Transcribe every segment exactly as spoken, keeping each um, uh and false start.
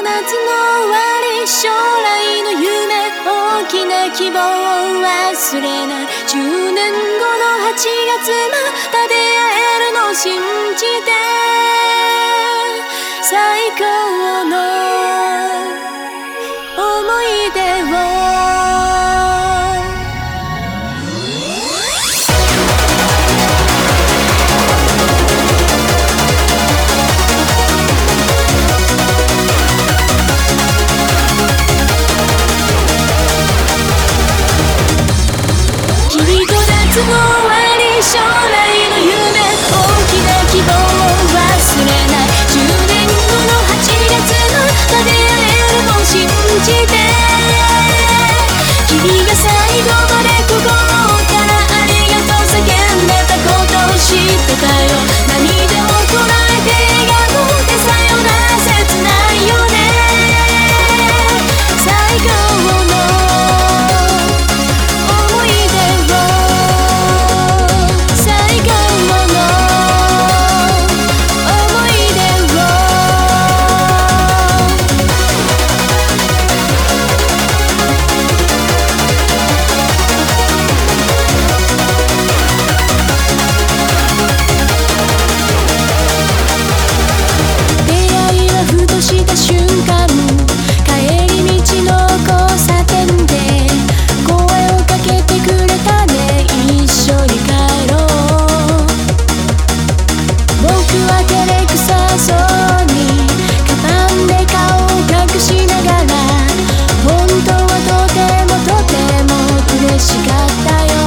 夏の終わり、将来の夢、大きな希望を忘れない。じゅうねんごのはちがつ、また出会えるのを信じて、最高の思い出を夏の終わり、将来の夢、大きな希望を忘れない。じゅうねんごのはちがつ、また出会えるのを信じて、君が最後まで心からありがとう叫んでたことを知ってたよ。涙をこらえて笑顔でさよなら、切ないよね。最高の思い出を、した瞬間、帰り道の交差点で声をかけてくれたね。一緒に帰ろう。僕は照れくさそうにカバンで顔を隠しながら、本当はとてもとても嬉しかったよ。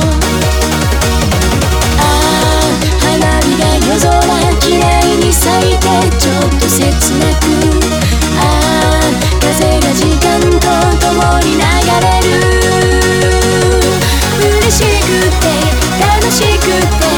ああ、花火が夜空きれいに咲いて、ちょっと切なく、ああ、風が時間と共に流れる。嬉しくて楽しくて